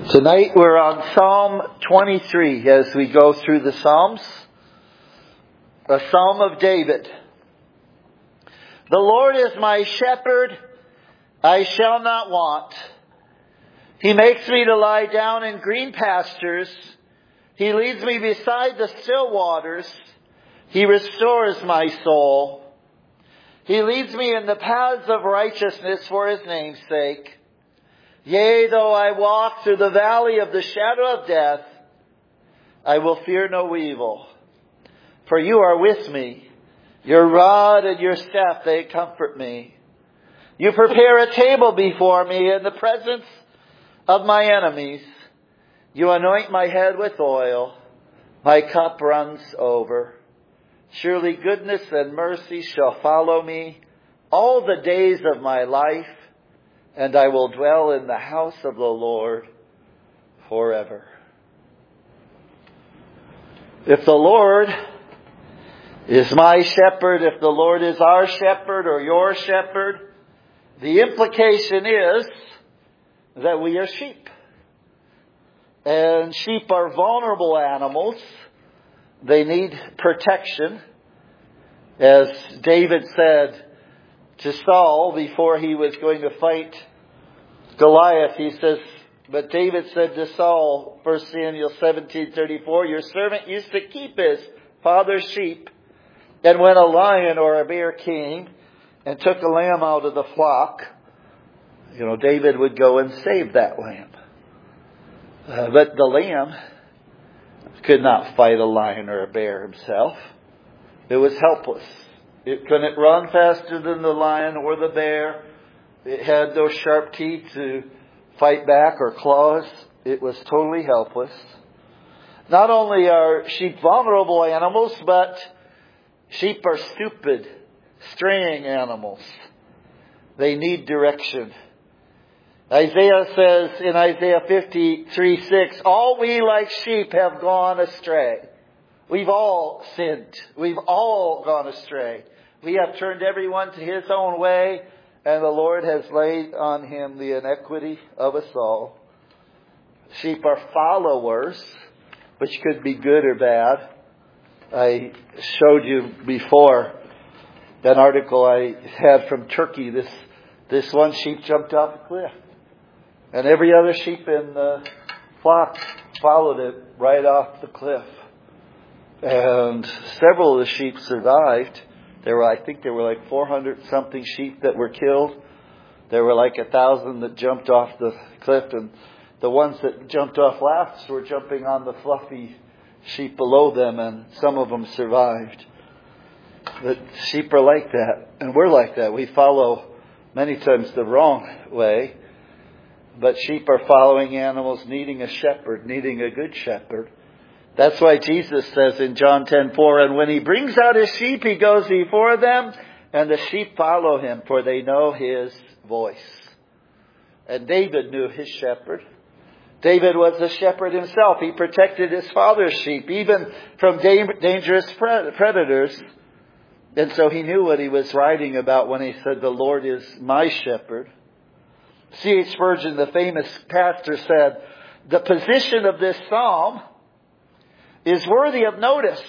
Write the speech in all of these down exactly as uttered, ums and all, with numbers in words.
Tonight we're on Psalm twenty-three as we go through the Psalms. A Psalm of David. The Lord is my shepherd, I shall not want. He makes me to lie down in green pastures. He leads me beside the still waters. He restores my soul. He leads me in the paths of righteousness for His name's sake. Yea, though I walk through the valley of the shadow of death, I will fear no evil. For you are with me. Your rod and your staff, they comfort me. You prepare a table before me in the presence of my enemies. You anoint my head with oil. My cup runs over. Surely goodness and mercy shall follow me all the days of my life, and I will dwell in the house of the Lord forever. If the Lord is my shepherd, if the Lord is our shepherd or your shepherd, the implication is that we are sheep. And sheep are vulnerable animals. They need protection. As David said to Saul before he was going to fight Goliath, he says, but David said to Saul, First Samuel seventeen thirty-four, your servant used to keep his father's sheep. And when a lion or a bear came and took a lamb out of the flock, you know, David would go and save that lamb. Uh, but the lamb could not fight a lion or a bear himself. It was helpless. It couldn't run faster than the lion or the bear. It had no sharp teeth to fight back or claws. It was totally helpless. Not only are sheep vulnerable animals, but sheep are stupid, straying animals. They need direction. Isaiah says in Isaiah fifty-three six, all we like sheep have gone astray. We've all sinned. We've all gone astray. We have turned everyone to his own way, and the Lord has laid on him the iniquity of us all. Sheep are followers, which could be good or bad. I showed you before an article I had from Turkey. This this one sheep jumped off a cliff. And every other sheep in the flock followed it right off the cliff. And several of the sheep survived. There were, I think there were like four hundred something sheep that were killed. There were like a thousand that jumped off the cliff. And the ones that jumped off last were jumping on the fluffy sheep below them. And some of them survived. But sheep are like that. And we're like that. We follow many times the wrong way. But sheep are following animals, needing a shepherd, needing a good shepherd. That's why Jesus says in John ten four, and when He brings out His sheep, He goes before them, and the sheep follow Him, for they know His voice. And David knew his shepherd. David was a shepherd himself. He protected his father's sheep, even from dangerous predators. And so he knew what he was writing about when he said, the Lord is my shepherd. C H Spurgeon, the famous pastor, said, the position of this psalm is worthy of notice.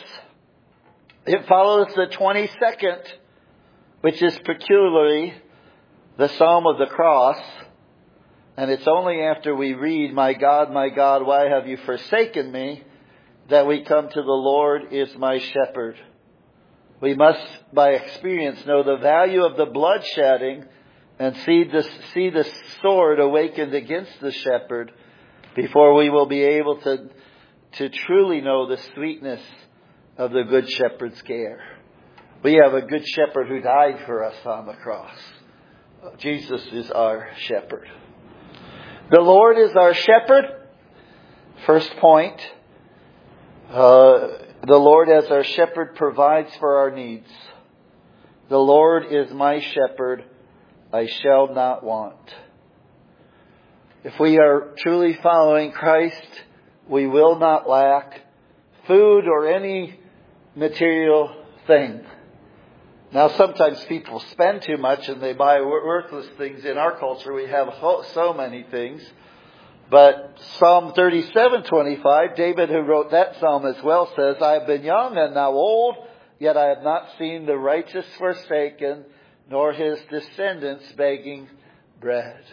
It follows the twenty-second, which is peculiarly the Psalm of the Cross. And it's only after we read, my God, my God, why have you forsaken me, that we come to the Lord is my shepherd. We must, by experience, know the value of the bloodshedding and see the, see the sword awakened against the shepherd before we will be able to, to truly know the sweetness of the good shepherd's care. We have a good shepherd who died for us on the cross. Jesus is our shepherd. The Lord is our shepherd. First point. Uh, the Lord as our shepherd provides for our needs. The Lord is my shepherd. I shall not want. If we are truly following Christ, we will not lack food or any material thing. Now, sometimes people spend too much and they buy worthless things. In our culture, we have so many things. But Psalm thirty-seven twenty-five, David, who wrote that psalm as well, says, I have been young and now old, yet I have not seen the righteous forsaken, nor his descendants begging bread.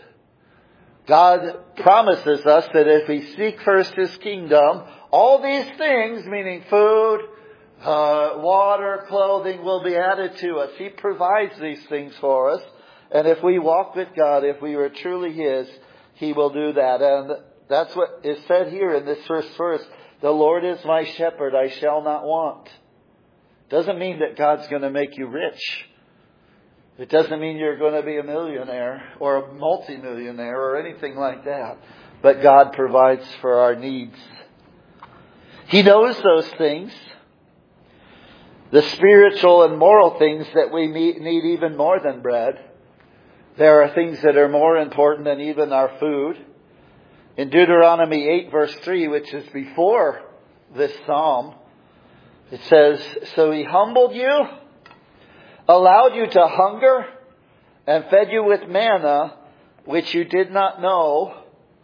God promises us that if we seek first His kingdom, all these things, meaning food, uh, water, clothing, will be added to us. He provides these things for us. And if we walk with God, if we are truly His, He will do that. And that's what is said here in this first verse. The Lord is my shepherd, I shall not want. Doesn't mean that God's going to make you rich. It doesn't mean you're going to be a millionaire or a multimillionaire or anything like that. But God provides for our needs. He knows those things. The spiritual and moral things that we need even more than bread. There are things that are more important than even our food. In Deuteronomy eight verse three, which is before this psalm, it says, so He humbled you, allowed you to hunger, and fed you with manna, which you did not know,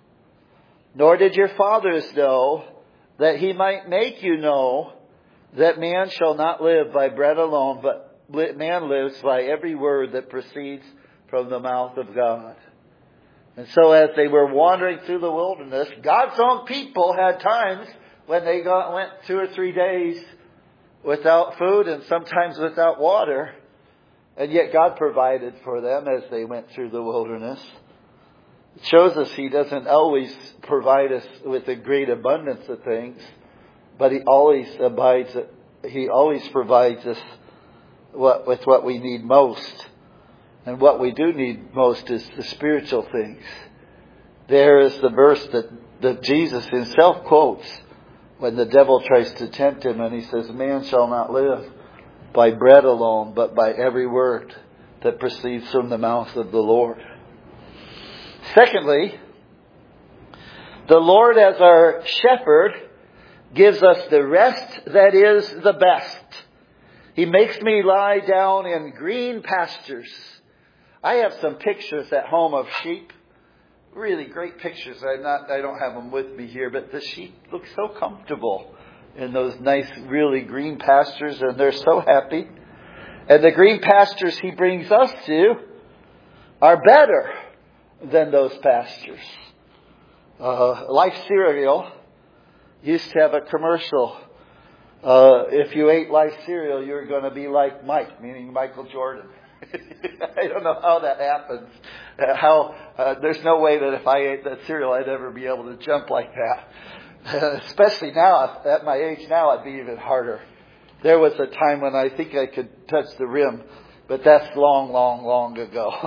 nor did your fathers know, that He might make you know that man shall not live by bread alone, but man lives by every word that proceeds from the mouth of God. And so as they were wandering through the wilderness, God's own people had times when they got, went two or three days without food and sometimes without water. And yet God provided for them as they went through the wilderness. It shows us He doesn't always provide us with a great abundance of things, but He always abides. He always provides us what, with what we need most. And what we do need most is the spiritual things. There is the verse that, that Jesus Himself quotes when the devil tries to tempt Him, and He says, man shall not live by bread alone, but by every word that proceeds from the mouth of the Lord. Secondly, the Lord as our shepherd gives us the rest that is the best. He makes me lie down in green pastures. I have some pictures at home of sheep. Really great pictures. I'm not, I don't have them with me here, but the sheep look so comfortable in those nice, really green pastures, and they're so happy. And the green pastures He brings us to are better than those pastures. Uh, Life Cereal used to have a commercial. Uh, if you ate Life Cereal, you're going to be like Mike, meaning Michael Jordan. I don't know how that happens. Uh, how uh, there's no way that if I ate that cereal, I'd ever be able to jump like that. Uh, especially now, at my age now, it'd be even harder. There was a time when I think I could touch the rim, but that's long, long, long ago.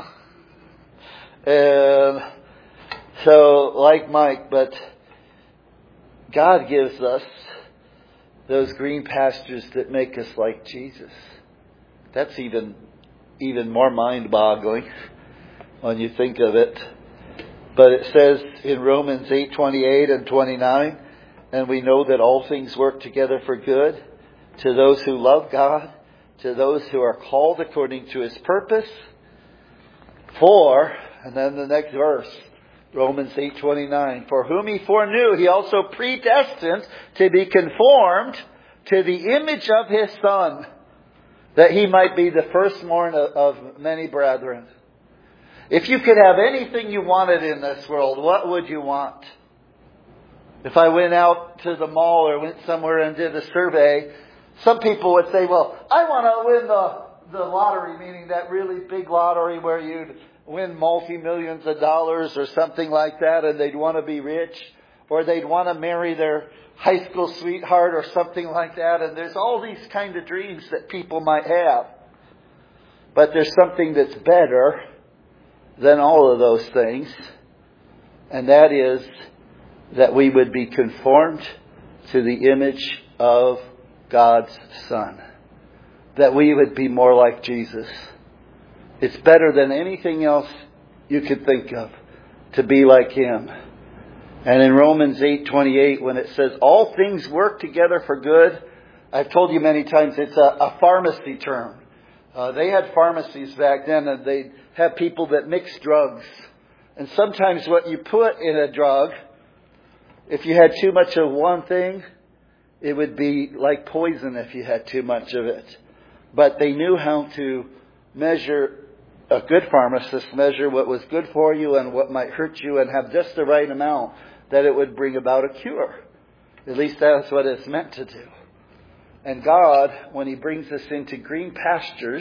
And so, like Mike, but God gives us those green pastures that make us like Jesus. That's even even more mind-boggling when you think of it. But it says in Romans eight twenty-eight and twenty-nine, and we know that all things work together for good to those who love God, to those who are called according to His purpose. For, and then the next verse, Romans eight twenty-nine, for whom He foreknew, He also predestined to be conformed to the image of His Son, that He might be the firstborn of many brethren. If you could have anything you wanted in this world, what would you want? If I went out to the mall or went somewhere and did a survey, some people would say, well, I want to win the, the lottery, meaning that really big lottery where you'd win multi-millions of dollars or something like that, and they'd want to be rich, or they'd want to marry their high school sweetheart or something like that. And there's all these kind of dreams that people might have. But there's something that's better than all of those things. And that is that we would be conformed to the image of God's Son. That we would be more like Jesus. It's better than anything else you could think of to be like Him. And in Romans eight twenty-eight, when it says, all things work together for good, I've told you many times, it's a, a pharmacy term. Uh, they had pharmacies back then, and they'd have people that mix drugs. And sometimes what you put in a drug If you had too much of one thing, it would be like poison if you had too much of it. But they knew how to measure, a good pharmacist measure what was good for you and what might hurt you, and have just the right amount that it would bring about a cure. At least that's what it's meant to do. And God, when He brings us into green pastures,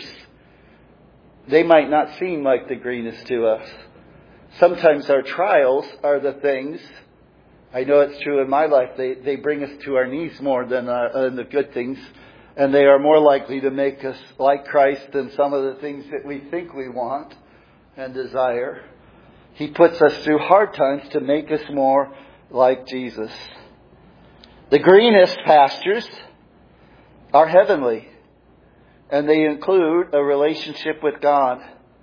they might not seem like the greenest to us. Sometimes our trials are the things, I know it's true in my life, they, they bring us to our knees more than, our, than the good things. And they are more likely to make us like Christ than some of the things that we think we want and desire. He puts us through hard times to make us more like Jesus. The greenest pastures are heavenly, and they include a relationship with God.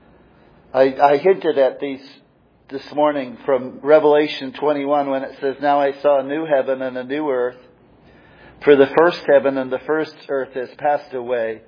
I, I hinted at these this morning from Revelation twenty-one when it says, "Now I saw a new heaven and a new earth. For the first heaven and the first earth has passed away.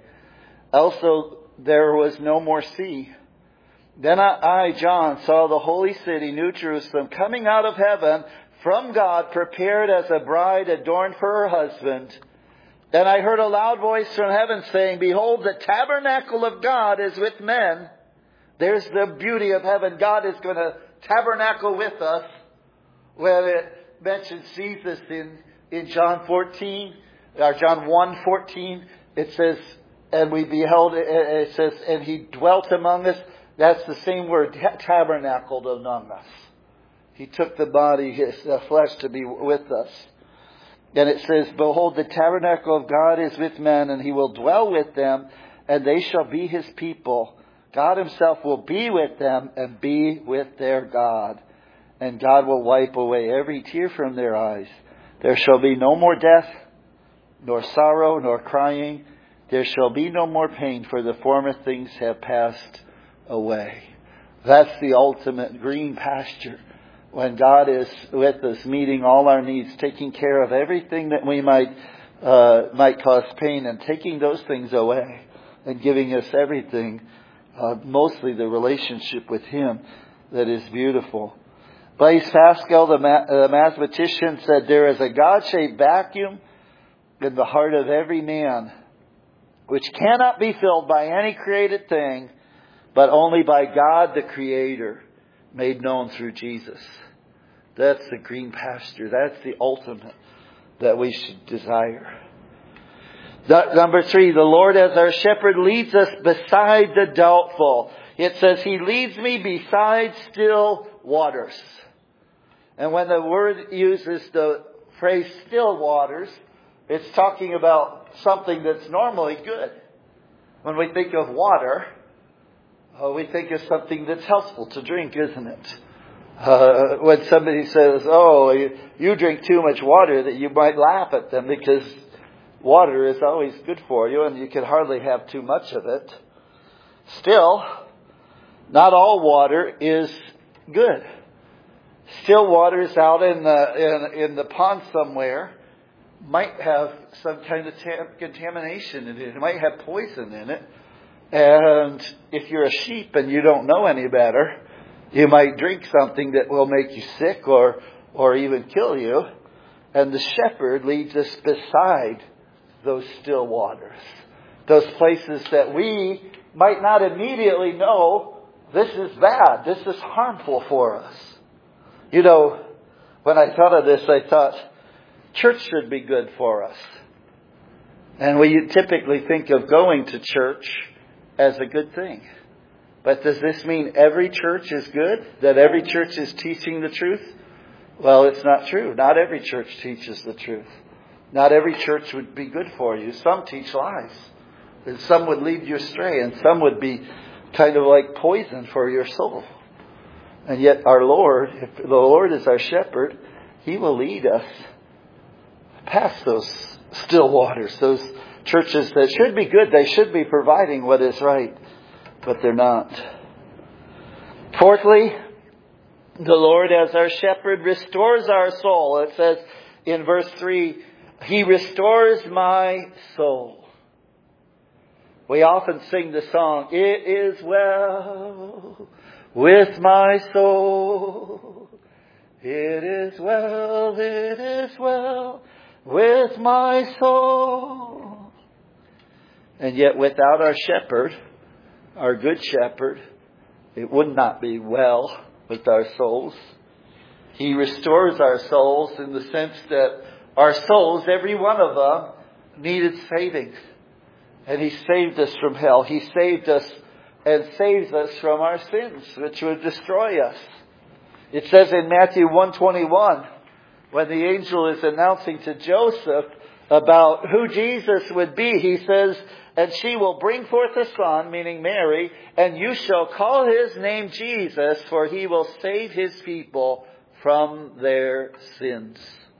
Also there was no more sea. Then I, John, saw the holy city, New Jerusalem, coming out of heaven from God, prepared as a bride adorned for her husband. Then I heard a loud voice from heaven saying, Behold, the tabernacle of God is with men." There's the beauty of heaven. God is going to tabernacle with us. When it mentions Jesus in In John fourteen, or John one fourteen, it says, and we beheld, it says, and He dwelt among us. That's the same word, tabernacled among us. He took the body, His flesh, to be with us. And it says, Behold, the tabernacle of God is with men, and He will dwell with them, and they shall be His people. God Himself will be with them and be with their God. And God will wipe away every tear from their eyes. There shall be no more death, nor sorrow, nor crying. There shall be no more pain, for the former things have passed away. That's the ultimate green pasture. When God is with us, meeting all our needs, taking care of everything that we might uh, might cause pain, and taking those things away, and giving us everything, uh, mostly the relationship with Him, that is beautiful. Blaise Pascal, the, ma- the mathematician, said, "There is a God-shaped vacuum in the heart of every man, which cannot be filled by any created thing, but only by God the Creator, made known through Jesus." That's the green pasture. That's the ultimate that we should desire. The, number three, the Lord as our shepherd leads us beside the doubtful. It says, He leads me beside still waters. And when the word uses the phrase still waters, it's talking about something that's normally good. When we think of water, uh, we think of something that's healthful to drink, isn't it? Uh, when somebody says, oh, you, you drink too much water, that you might laugh at them, because water is always good for you and you can hardly have too much of it. Still, not all water is good. Still waters out in the in, in the pond somewhere might have some kind of tam- contamination in it. It might have poison in it. And if you're a sheep and you don't know any better, you might drink something that will make you sick or or even kill you. And the shepherd leads us beside those still waters. Those places that we might not immediately know, this is bad, this is harmful for us. You know, when I thought of this, I thought, church should be good for us. And we typically think of going to church as a good thing. But does this mean every church is good? That every church is teaching the truth? Well, it's not true. Not every church teaches the truth. Not every church would be good for you. Some teach lies. And some would lead you astray. And some would be kind of like poison for your soul. And yet our Lord, if the Lord is our shepherd, He will lead us past those still waters. Those churches that should be good. They should be providing what is right. But they're not. Fourthly, the Lord as our shepherd restores our soul. It says in verse three, He restores my soul. We often sing the song, it is well with my soul. It is well, it is well with my soul. And yet without our shepherd, our good shepherd, it would not be well with our souls. He restores our souls in the sense that our souls, every one of them, needed saving. And He saved us from hell. He saved us and saves us from our sins, which would destroy us. It says in Matthew one twenty-one, when the angel is announcing to Joseph about who Jesus would be, he says, and she will bring forth a son, meaning Mary, and you shall call his name Jesus, for he will save his people from their sins.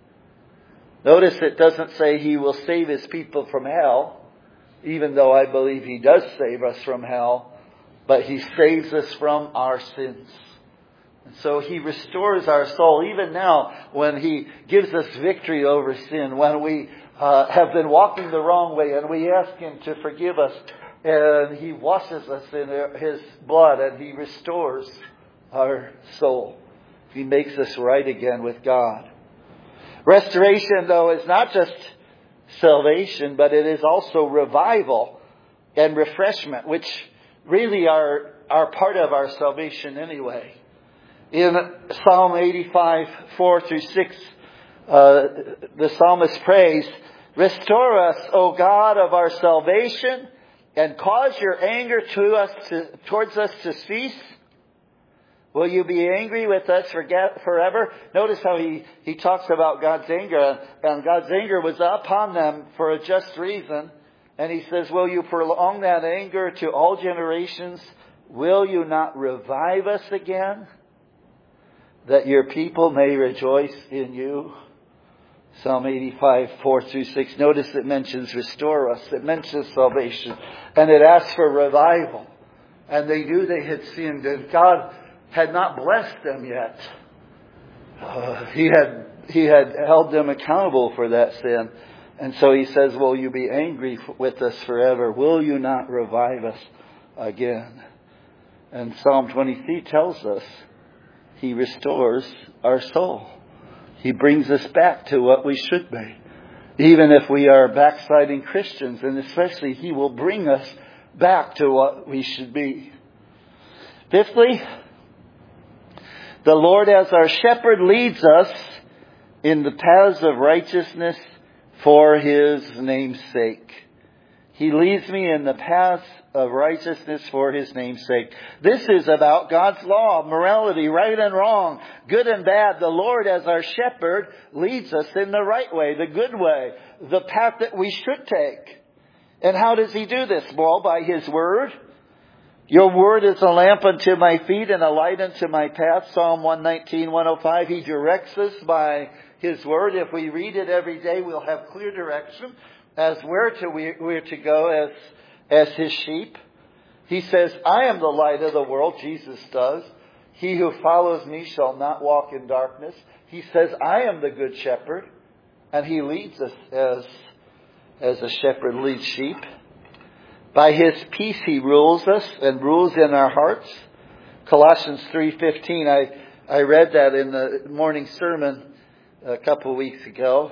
Notice it doesn't say he will save his people from hell, even though I believe he does save us from hell, but he saves us from our sins. And so he restores our soul, even now when he gives us victory over sin, when we uh, have been walking the wrong way and we ask him to forgive us, and he washes us in his blood and he restores our soul. He makes us right again with God. Restoration, though, is not just salvation, but it is also revival and refreshment, which really are, are part of our salvation anyway. In Psalm eighty-five, four through six, uh, the psalmist prays, "Restore us, O God of our salvation, and cause your anger to us to, towards us to cease. Will you be angry with us forever?" Notice how he, he talks about God's anger. And God's anger was upon them for a just reason. And he says, will you prolong that anger to all generations? Will you not revive us again, that your people may rejoice in you? Psalm eighty-five, four through six. Notice it mentions restore us. It mentions salvation. And it asks for revival. And they knew they had sinned. And God had not blessed them yet. Uh, he had he had held them accountable for that sin. And so he says, will you be angry with us forever? Will you not revive us again? And Psalm twenty-three tells us he restores our soul. He brings us back to what we should be. Even if we are backsliding Christians, and especially he will bring us back to what we should be. Fifthly, the Lord as our shepherd leads us in the paths of righteousness for his name's sake. He leads me in the paths of righteousness for his name's sake. This is about God's law, morality, right and wrong, good and bad. The Lord as our shepherd leads us in the right way, the good way, the path that we should take. And how does he do this? Well, by his word. Your word is a lamp unto my feet and a light unto my path. Psalm one nineteen, one oh five. He directs us by his word. If we read it every day, we'll have clear direction as where to we, we're to go as, as his sheep. He says, I am the light of the world. Jesus does. He who follows me shall not walk in darkness. He says, I am the good shepherd. And he leads us as, as a shepherd leads sheep. By his peace he rules us and rules in our hearts. Colossians three fifteen, I, I read that in the morning sermon a couple of weeks ago.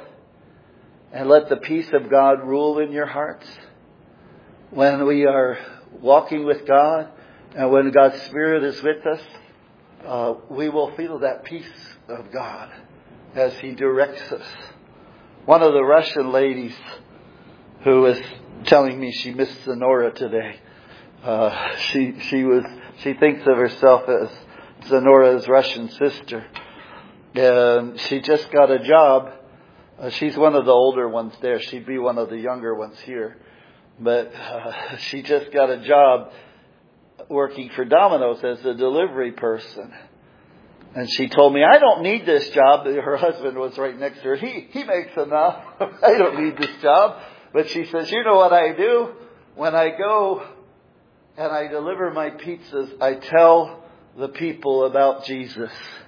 And let the peace of God rule in your hearts. When we are walking with God and when God's Spirit is with us, uh, we will feel that peace of God as he directs us. One of the Russian ladies who was telling me she missed Zenora today. Uh, she she was she thinks of herself as Zenora's Russian sister, and she just got a job. Uh, she's one of the older ones there. She'd be one of the younger ones here, but uh, she just got a job working for Domino's as a delivery person. And she told me, I don't need this job. Her husband was right next to her. He he makes enough. I don't need this job. But she says, you know what I do? When I go and I deliver my pizzas, I tell the people about Jesus.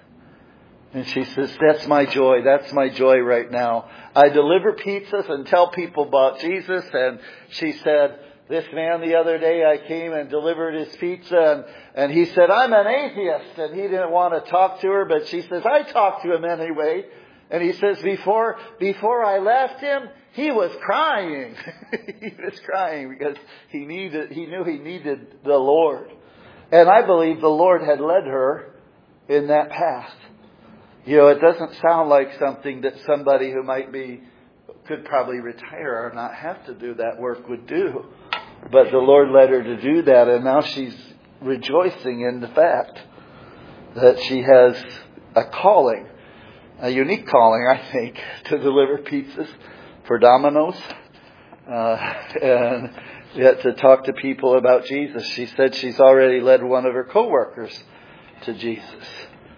And she says, that's my joy. That's my joy right now. I deliver pizzas and tell people about Jesus. And she said, This man the other day, I came and delivered his pizza, and, and he said, I'm an atheist. And he didn't want to talk to her, but she says, I talked to him anyway. And he says, before, before I left him, he was crying. He was crying because he needed, he knew he needed the Lord. And I believe the Lord had led her in that path. You know, it doesn't sound like something that somebody who might be, could probably retire or not have to do that work would do. But the Lord led her to do that, and now she's rejoicing in the fact that she has a calling, a unique calling, I think, to deliver pizzas for Domino's, uh, and yet to talk to people about Jesus. She said she's already led one of her coworkers to Jesus.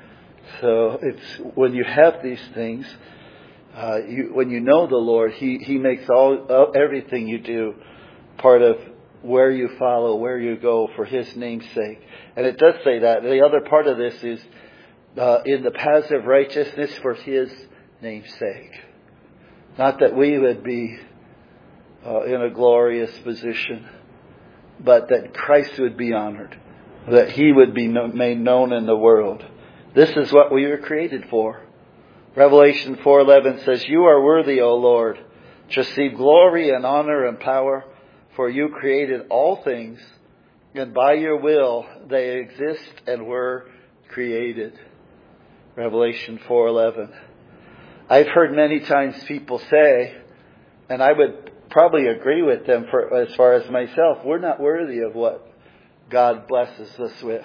So it's when you have these things, uh, you, when you know the Lord, He He makes all everything you do part of where you follow, where you go for His name's sake. And it does say that. The other part of this is uh, in the paths of righteousness for His name's sake. Not that we would be uh, in a glorious position, but that Christ would be honored, that He would be no, made known in the world. This is what we were created for. Revelation four eleven says, You are worthy, O Lord, to receive glory and honor and power, for you created all things, and by your will they exist and were created. Revelation four eleven. I've heard many times people say, and I would probably agree with them for as far as myself, we're not worthy of what God blesses us with.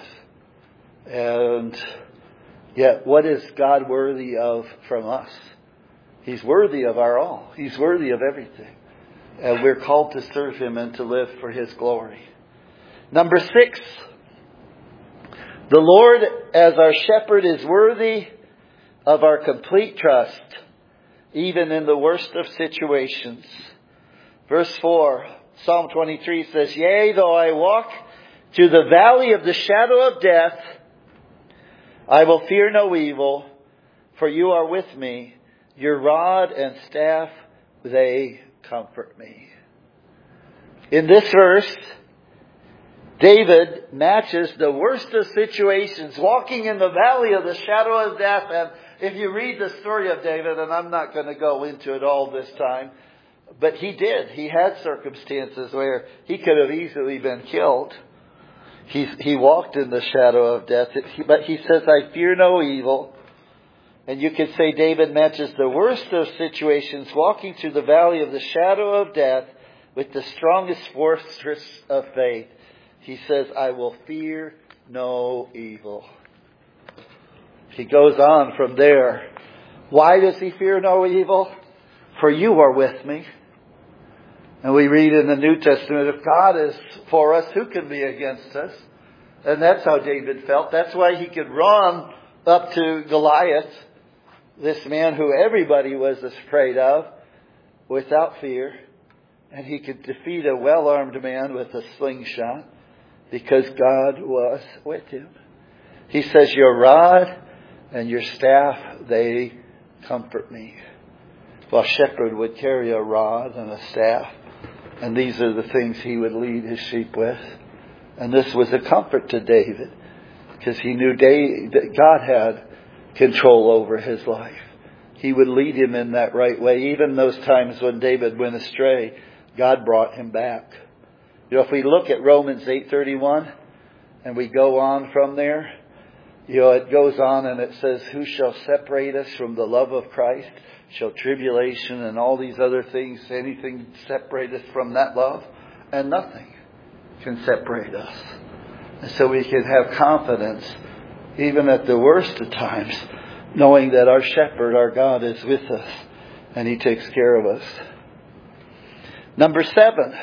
And yet, what is God worthy of from us? He's worthy of our all. He's worthy of everything. And we're called to serve Him and to live for His glory. Number six, the Lord as our shepherd is worthy of our complete trust, even in the worst of situations. Verse four, Psalm twenty-three says, Yea, though I walk through the valley of the shadow of death, I will fear no evil, for you are with me. Your rod and staff, they comfort me. In this verse, David matches the worst of situations, walking in the valley of the shadow of death. And if you read the story of David, and I'm not going to go into it all this time, but he did. He had circumstances where he could have easily been killed. He, he walked in the shadow of death, but he says, I fear no evil. And you could say David matches the worst of situations, walking through the valley of the shadow of death with the strongest fortress of faith. He says, I will fear no evil. He goes on from there. Why does he fear no evil? For you are with me. And we read in the New Testament, if God is for us, who can be against us? And that's how David felt. That's why he could run up to Goliath, this man who everybody was afraid of, without fear. And he could defeat a well-armed man with a slingshot because God was with him. He says, your rod and your staff, they comfort me. Well, a shepherd would carry a rod and a staff. And these are the things he would lead his sheep with. And this was a comfort to David, because he knew that God had control over his life. He would lead him in that right way. Even those times when David went astray, God brought him back. You know, if we look at Romans eight thirty-one and we go on from there, you know, it goes on and it says, who shall separate us from the love of Christ? Shall tribulation and all these other things, anything separate us from that love? And nothing can separate us. And so we can have confidence, even at the worst of times, knowing that our shepherd, our God, is with us and He takes care of us. Number seven,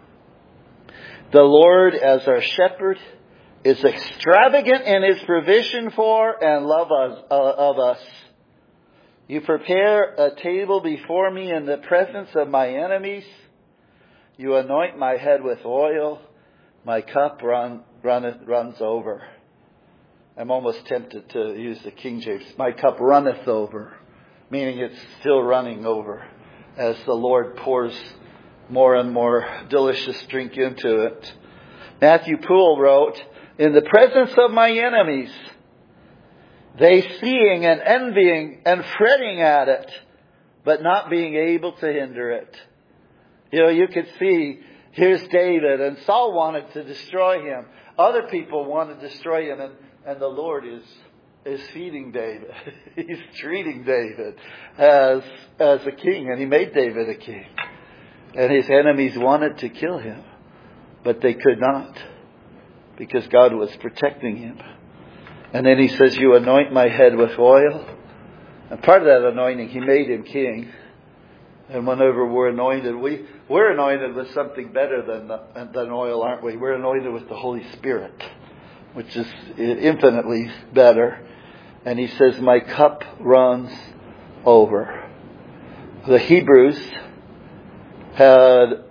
the Lord as our shepherd is extravagant in His provision for and love us, uh, of us. You prepare a table before me in the presence of my enemies. You anoint my head with oil. My cup run, run, runs over. I'm almost tempted to use the King James. My cup runneth over, meaning it's still running over as the Lord pours more and more delicious drink into it. Matthew Poole wrote, "In the presence of my enemies, they seeing and envying and fretting at it, but not being able to hinder it." You know, you could see, here's David, and Saul wanted to destroy him. Other people want to destroy him, and, and the Lord is is feeding David. He's treating David as as a king, and He made David a king. And his enemies wanted to kill him, but they could not, because God was protecting him. And then He says, "You anoint my head with oil." And part of that anointing, He made him king. And whenever we're anointed, we, we're anointed with something better than, than oil, aren't we? We're anointed with the Holy Spirit, which is infinitely better. And He says, "My cup runs over." The Hebrews had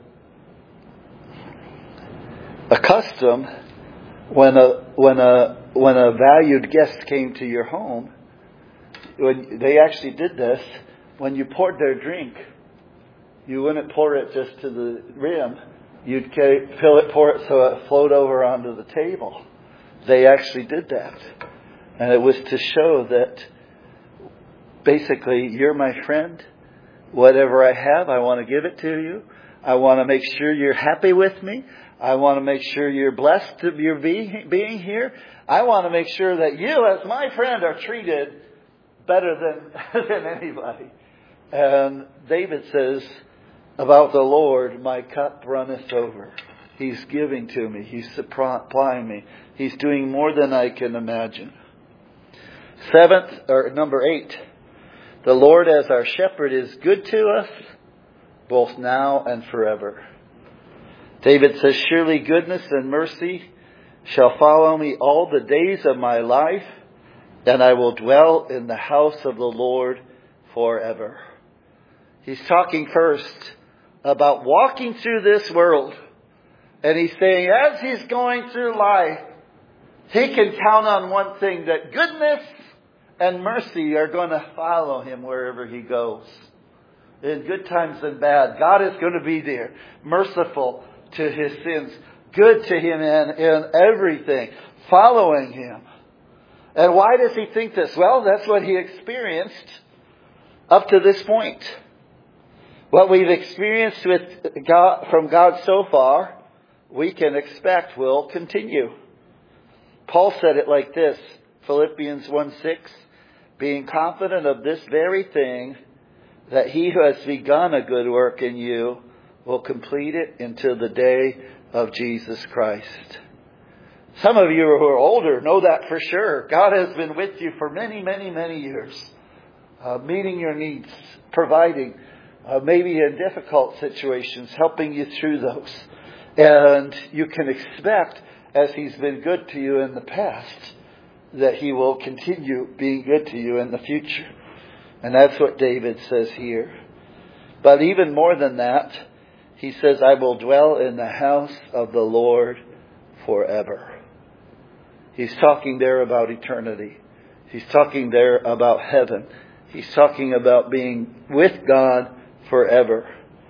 a custom when a when a when a valued guest came to your home. When they actually did this, when you poured their drink, you wouldn't pour it just to the rim. You'd fill it, pour it so it flowed over onto the table. They actually did that. And it was to show that basically, you're my friend. Whatever I have, I want to give it to you. I want to make sure you're happy with me. I want to make sure you're blessed to your being, being here. I want to make sure that you, as my friend, are treated better than, than anybody. And David says about the Lord, "My cup runneth over." He's giving to me. He's supplying me. He's doing more than I can imagine. Seventh, or number eight, the Lord as our shepherd is good to us, both now and forever. David says, "Surely goodness and mercy shall follow me all the days of my life, and I will dwell in the house of the Lord forever." He's talking first about walking through this world. And he's saying, as he's going through life, he can count on one thing, that goodness and mercy are going to follow him wherever he goes. In good times and bad, God is going to be there, merciful to his sins, good to him in, in everything, following him. And why does he think this? Well, that's what he experienced up to this point. What we've experienced with God, from God so far, we can expect will continue. Paul said it like this, Philippians one six, "Being confident of this very thing, that he who has begun a good work in you will complete it until the day of Jesus Christ." Some of you who are older know that for sure. God has been with you for many, many, many years, uh, meeting your needs, providing, uh, maybe in difficult situations, helping you through those. And you can expect, as he's been good to you in the past, that he will continue being good to you in the future. And that's what David says here. But even more than that, he says, "I will dwell in the house of the Lord forever." He's talking there about eternity. He's talking there about heaven. He's talking about being with God forever.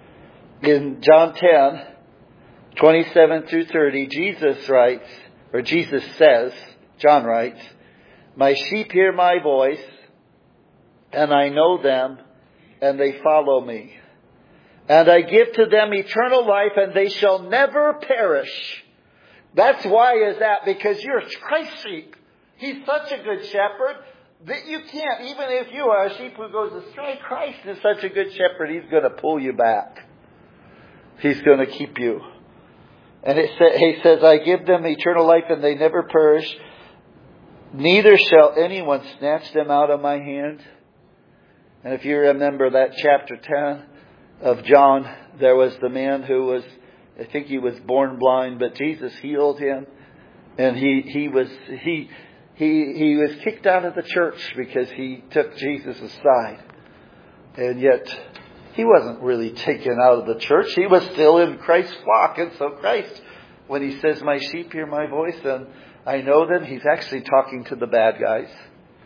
In John ten, twenty-seven through thirty, Jesus writes, or Jesus says, John writes, "My sheep hear my voice, and I know them, and they follow me. And I give to them eternal life, and they shall never perish." That's why is that? Because you're Christ's sheep. He's such a good shepherd that you can't, even if you are a sheep who goes astray, Christ is such a good shepherd, he's going to pull you back. He's going to keep you. And it sa- he says, "I give them eternal life, and they never perish. Neither shall anyone snatch them out of my hand." And if you remember that chapter ten of John, there was the man who was, I think he was born blind, but Jesus healed him. And he, he was, he, he, he was kicked out of the church because he took Jesus' side. And yet, he wasn't really taken out of the church. He was still in Christ's flock. And so Christ, when he says, "My sheep hear my voice, and I know them," he's actually talking to the bad guys.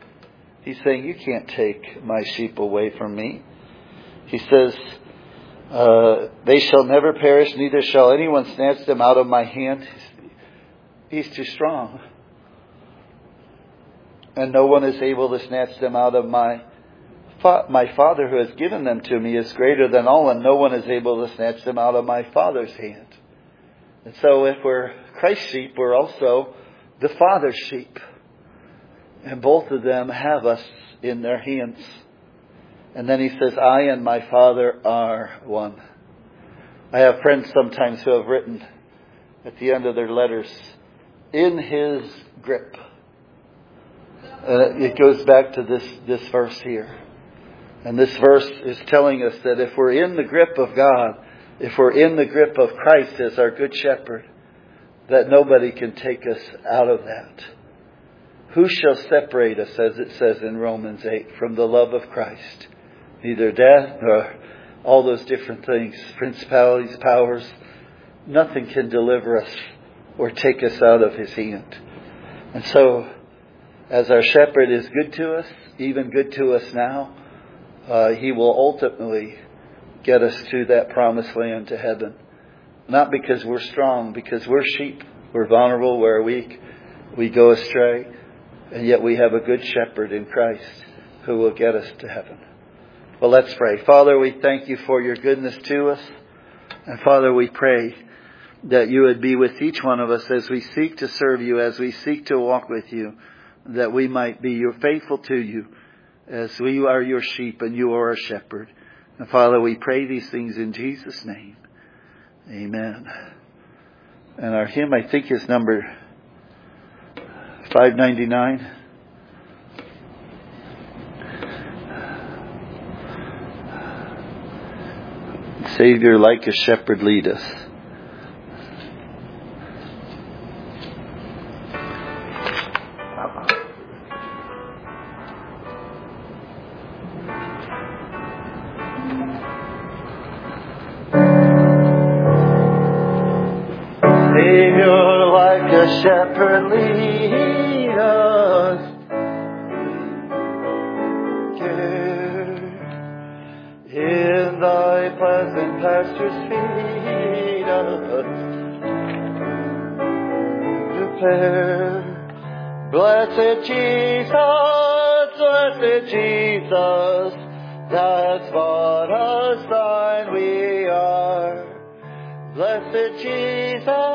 He's saying, "You can't take my sheep away from me." He says, Uh, they shall never perish, neither shall anyone snatch them out of my hand. He's too strong. And no one is able to snatch them out of my fa- my Father who has given them to me is greater than all, and no one is able to snatch them out of my Father's hand. And so if we're Christ's sheep, we're also the Father's sheep. And both of them have us in their hands. And then he says, I and my Father are one. I have friends sometimes who have written at the end of their letters, in his grip. Uh, it goes back to this, this verse here. And this verse is telling us that if we're in the grip of God, if we're in the grip of Christ as our good shepherd, that nobody can take us out of that. Who shall separate us, as it says in Romans eight, from the love of Christ? Neither death nor all those different things, principalities, powers, nothing can deliver us or take us out of his hand. And so, as our shepherd is good to us, even good to us now, uh, he will ultimately get us to that promised land, to heaven. Not because we're strong, because we're sheep. We're vulnerable, we're weak, we go astray. And yet we have a good shepherd in Christ who will get us to heaven. Well, let's pray. Father, we thank you for your goodness to us. And Father, we pray that you would be with each one of us as we seek to serve you, as we seek to walk with you, that we might be your faithful to you as we are your sheep and you are our shepherd. And Father, we pray these things in Jesus' name. Amen. And our hymn, I think, is number five ninety-nine. Savior, like a shepherd, lead us. Savior, like a shepherd, lead us. In thy pleasant pastures feed us. Prepare, blessed Jesus, blessed Jesus, that's what us thine we are. Blessed Jesus,